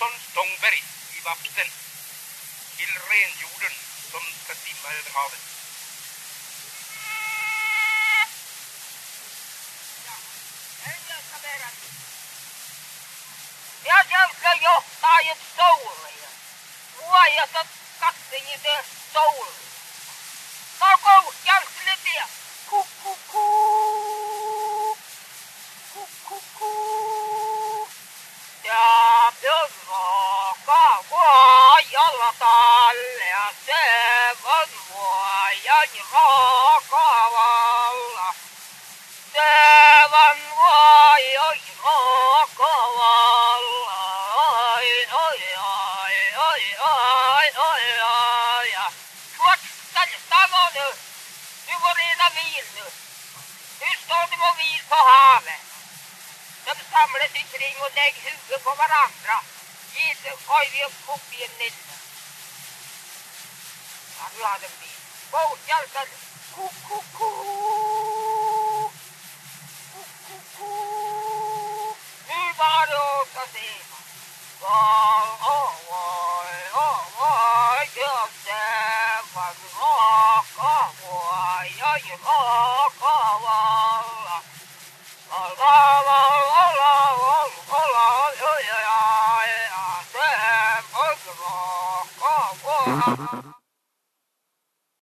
Karlsson Stångberg i Vapsten till renjorden som ska simma över havet. Ja sieltä johtaa jo soulia. Vuojasta katsojille soulia. Koko jälkeen kukkukuu. Kukkukuu. Ja pyrroo kaavajalla talle ja sevon vuojan raakavalla. Sevon vuojan raakavalla. Oi, oi, oi, oi, oi, oi, oi. Tänne talon nu. Nu var det ena bil nu. Nu står det på bil på havet. De samlas omkring och lägger huvudet på varandra. Oj, vi har upp i en nille. Ja, nu har de bil. Båtjälten. Kukkukuu. Kukkukuu. Nu var det åka sema. Oj, oj, oj, oj, just vad raka, oj, oj, raka, valla. Alla, alla, alla, oj, oj, oj, det var raka, valla.